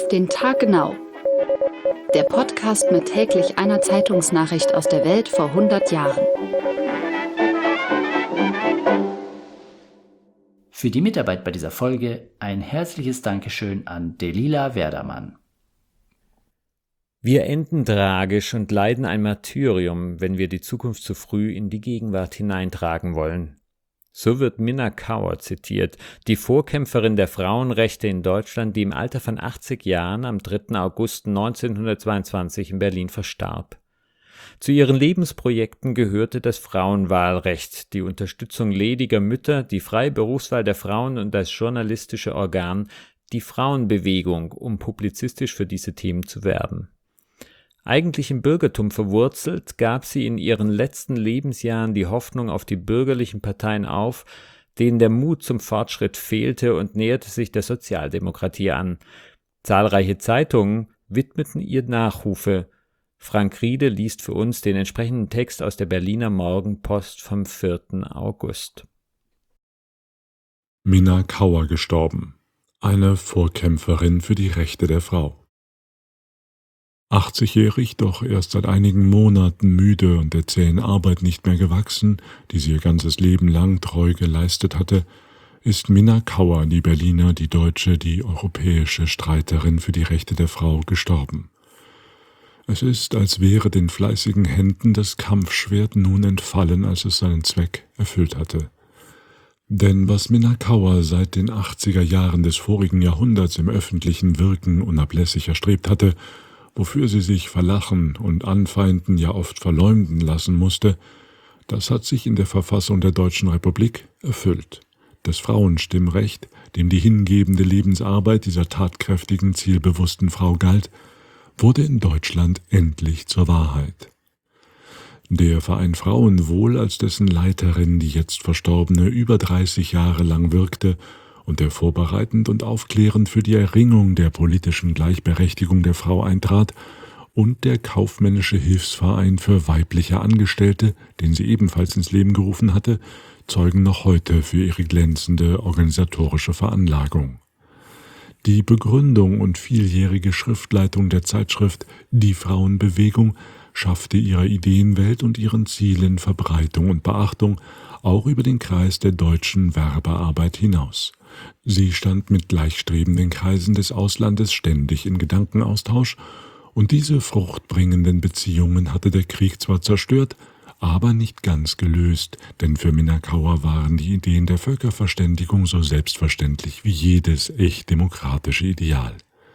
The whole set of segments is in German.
den Tag genau. Der Podcast mit täglich einer Zeitungsnachricht aus der Welt vor 100 Jahren. Für die Mitarbeit bei dieser Folge ein herzliches Dankeschön an Delila Werdermann. Wir enden tragisch und leiden ein Martyrium, wenn wir die Zukunft zu früh in die Gegenwart hineintragen wollen. So wird Minna Kauer zitiert, die Vorkämpferin der Frauenrechte in Deutschland, die im Alter von 80 Jahren am 3. August 1922 in Berlin verstarb. Zu ihren Lebensprojekten gehörte das Frauenwahlrecht, die Unterstützung lediger Mütter, die freie Berufswahl der Frauen und das journalistische Organ, die Frauenbewegung, um publizistisch für diese Themen zu werben. Eigentlich im Bürgertum verwurzelt, gab sie in ihren letzten Lebensjahren die Hoffnung auf die bürgerlichen Parteien auf, denen der Mut zum Fortschritt fehlte, und näherte sich der Sozialdemokratie an. Zahlreiche Zeitungen widmeten ihr Nachrufe. Frank Riede liest für uns den entsprechenden Text aus der Berliner Morgenpost vom 4. August. Minna Kauer gestorben. Eine Vorkämpferin für die Rechte der Frau. 80-jährig, doch erst seit einigen Monaten müde und der zähen Arbeit nicht mehr gewachsen, die sie ihr ganzes Leben lang treu geleistet hatte, ist Minna Kauer, die Berliner, die deutsche, die europäische Streiterin für die Rechte der Frau, gestorben. Es ist, als wäre den fleißigen Händen das Kampfschwert nun entfallen, als es seinen Zweck erfüllt hatte. Denn was Minna Kauer seit den 80er Jahren des vorigen Jahrhunderts im öffentlichen Wirken unablässig erstrebt hatte, wofür sie sich verlachen und anfeinden, ja oft verleumden lassen musste, das hat sich in der Verfassung der Deutschen Republik erfüllt. Das Frauenstimmrecht, dem die hingebende Lebensarbeit dieser tatkräftigen, zielbewussten Frau galt, wurde in Deutschland endlich zur Wahrheit. Der Verein Frauenwohl, als dessen Leiterin die jetzt Verstorbene über 30 Jahre lang wirkte und der vorbereitend und aufklärend für die Erringung der politischen Gleichberechtigung der Frau eintrat, und der kaufmännische Hilfsverein für weibliche Angestellte, den sie ebenfalls ins Leben gerufen hatte, zeugen noch heute für ihre glänzende organisatorische Veranlagung. Die Begründung und vieljährige Schriftleitung der Zeitschrift Die Frauenbewegung schaffte ihrer Ideenwelt und ihren Zielen Verbreitung und Beachtung auch über den Kreis der deutschen Werbearbeit hinaus. Sie stand mit gleichstrebenden Kreisen des Auslandes ständig in Gedankenaustausch, und diese fruchtbringenden Beziehungen hatte der Krieg zwar zerstört, aber nicht ganz gelöst, denn für Minna Kauer waren die Ideen der Völkerverständigung so selbstverständlich wie jedes echt demokratische Ideal.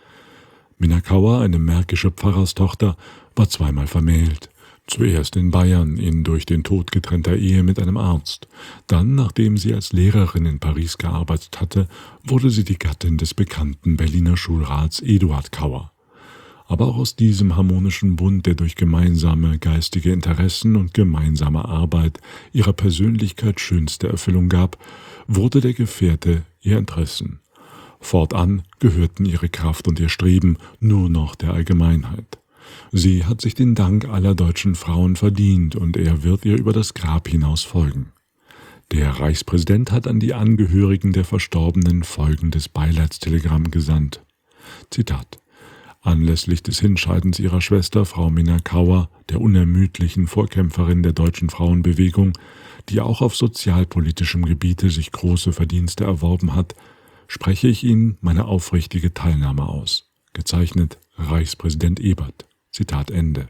Minna Kauer, eine märkische Pfarrerstochter, war zweimal vermählt. Zuerst in Bayern, in durch den Tod getrennter Ehe mit einem Arzt. Dann, nachdem sie als Lehrerin in Paris gearbeitet hatte, wurde sie die Gattin des bekannten Berliner Schulrats Eduard Kauer. Aber auch aus diesem harmonischen Bund, der durch gemeinsame geistige Interessen und gemeinsame Arbeit ihrer Persönlichkeit schönste Erfüllung gab, wurde der Gefährte ihr Interessen. Fortan gehörten ihre Kraft und ihr Streben nur noch der Allgemeinheit. Sie hat sich den Dank aller deutschen Frauen verdient, und er wird ihr über das Grab hinaus folgen. Der Reichspräsident hat an die Angehörigen der Verstorbenen folgendes Beileidstelegramm gesandt. Zitat: Anlässlich des Hinscheidens ihrer Schwester, Frau Minna Kauer, der unermüdlichen Vorkämpferin der deutschen Frauenbewegung, die auch auf sozialpolitischem Gebiete sich große Verdienste erworben hat, spreche ich Ihnen meine aufrichtige Teilnahme aus. Gezeichnet Reichspräsident Ebert. Zitat Ende.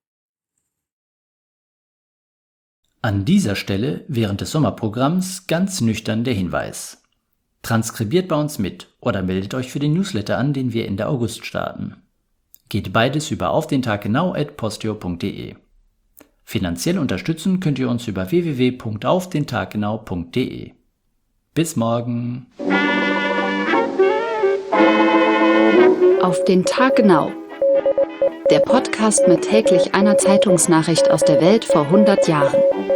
An dieser Stelle während des Sommerprogramms ganz nüchtern der Hinweis: Transkribiert bei uns mit oder meldet euch für den Newsletter an, den wir Ende August starten. Geht beides über aufdentaggenau@posteo.de. Finanziell unterstützen könnt ihr uns über www.aufdentaggenau.de. Bis morgen! Auf den Tag genau. Der Podcast mit täglich einer Zeitungsnachricht aus der Welt vor 100 Jahren.